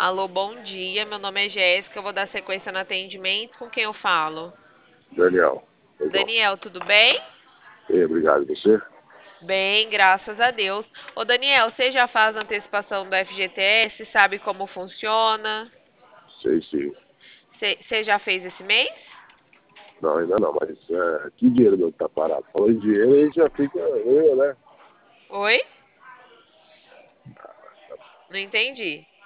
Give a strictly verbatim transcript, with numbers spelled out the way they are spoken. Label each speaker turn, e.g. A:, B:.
A: Alô, bom dia. Meu nome é Jéssica. Eu vou dar sequência no atendimento. Com quem eu falo?
B: Daniel, legal.
A: Daniel, tudo bem?
B: E, obrigado. E você?
A: Bem, graças a Deus. Ô, Daniel, você já faz antecipação do F G T S? Sabe como funciona?
B: Sei sim.
A: Você você já fez esse mês?
B: Não, ainda não, mas é, que dinheiro meu que tá parado? Falando em dinheiro, a gente já fica, eu, né?
A: Oi? Não entendi.